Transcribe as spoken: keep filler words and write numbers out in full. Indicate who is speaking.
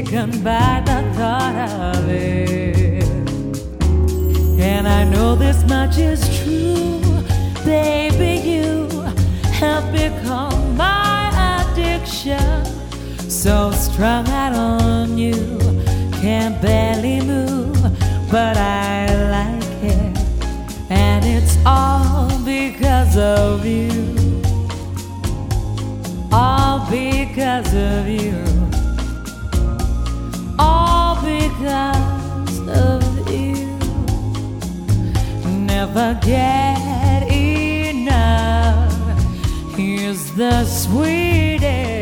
Speaker 1: taken by the thought of it. And I know this much is true, baby, you have become my addiction. So strung out on you, can't barely move, but I like it. And it's all because of you, all because of you, all because of you. Never get enough, here's the sweetest